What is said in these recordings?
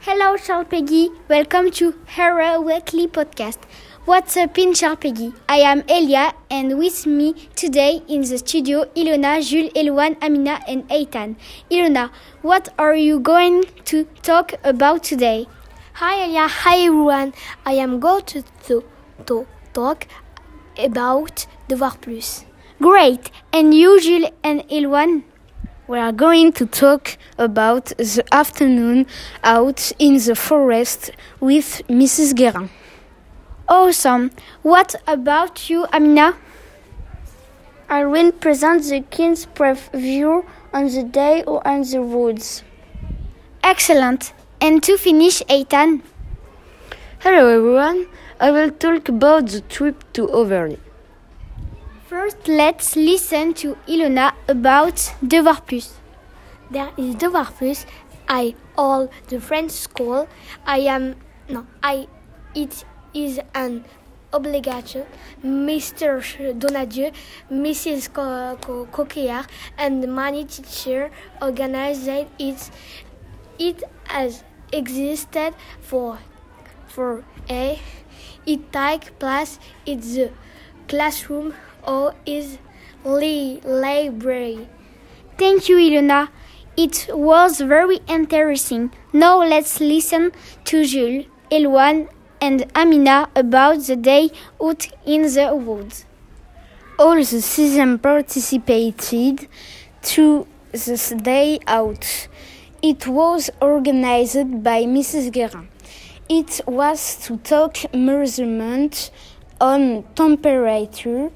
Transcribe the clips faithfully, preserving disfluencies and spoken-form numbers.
Hello, Charles-Peggy. Welcome to Hera Weekly Podcast. What's up in Charles-Peggy? I am Elia, and with me today in the studio, Ilona, Jules, Elouane, Amina, and Eitan. Ilona, what are you going to talk about today? Hi, Elia. Hi, everyone. I am going to, to, to talk about Devoir Plus. Great. And you, Jules and Elouane? We are going to talk about the afternoon out in the forest with Missus Guérin. Awesome. What about you, Amina? I will present the kids' preview on the day on the woods. Excellent. And to finish, Eitan? Hello everyone. I will talk about the trip to Auvergne. First, let's listen to Ilona about Devoir Plus. There is Devoir Plus. I all the French school. I am no. I it is an obligation. Mister Donadieu, Missus Co- Co- Coquillard, and many teachers organized it. It has existed for for a. It take place in the classroom or is li- library. Thank you, Ilona. It was very interesting. Now let's listen to Jules, Elouane, and Amina about the day out in the woods. All the season participated to this day out. It was organized by Missus Guérin. It was to take measurement on temperature,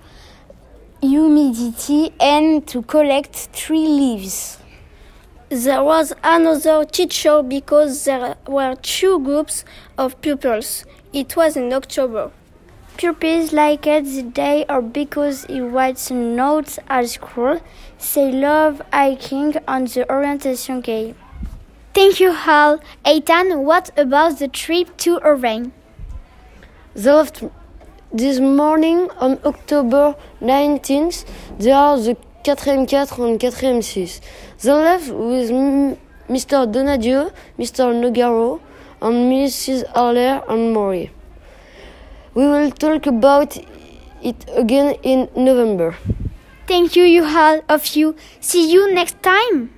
humidity, and to collect tree leaves. There was another teacher because there were two groups of pupils. It was in October. Pupils liked the day or because he writes notes at school. They love hiking on the orientation game. Thank you, Hal. Eitan, what about the trip to Auvergne? They left this morning on October nineteenth. They are the quatrième quatre and quatrième six. They left with M- Mister Donadieu, Mister Nogaro, and Missus Haller and Maury. We will talk about it again in November. Thank you, you all of you. See you next time.